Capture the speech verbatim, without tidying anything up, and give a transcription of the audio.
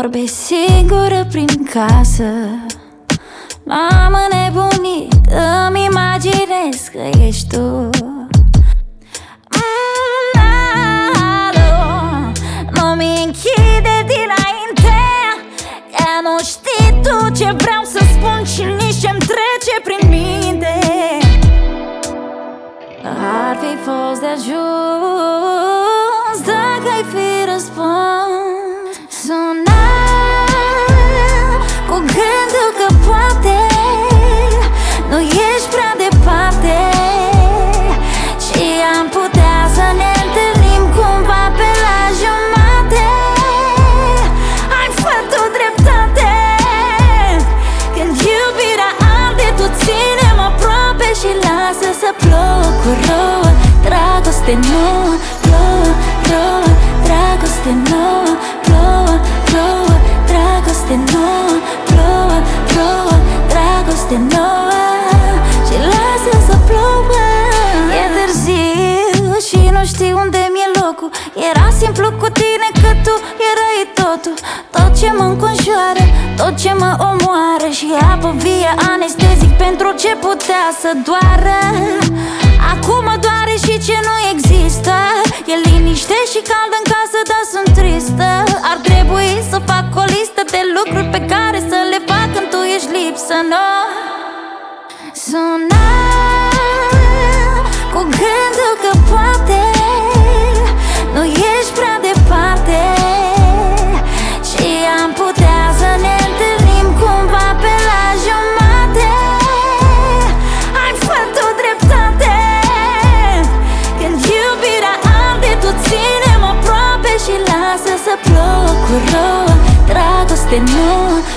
vorbe singură prin casă. M-am înnebunit, îmi imaginez că ești tu. mm, alo, nu-mi închide dinainte, că nu știi tu ce vreau să spun și nici ce-mi trece prin minte. Ar fi fost de ajuns dacă ai fi răspuns. Suna cu gândul că poate nu ești prea departe și am putea să ne întâlnim cumva pe la jumate. Ai făcut o dreptate când iubirea arde, tu ține-mă aproape și lasă să plouă cu rouă. Dragoste nouă, plouă, rouă, dragoste nouă, plouă, rouă, dragoste nouă, plouă, rouă, dragoste nouă și lasă să plouă. E târziu și nu știu unde mi-e locul. Era simplu cu tine că tu erai totul. Tot ce mă înconjoară, tot ce mă omoară și apă vie anestezic pentru ce putea să doară. Acum mă doare și ce nu există. E liniște și cald în casă, dar sunt tristă. Ar trebui să fac o listă de lucruri pe care să le fac când tu ești lipsă. No. Suna cu gândul că poate nu ești prea departe și am putea să ne întâlnim cumva pe la jumate. Ai făcut o dreptate când iubirea arde, tu ține-mă aproape și lasă să plouă cu rouă. Dragoste nouă,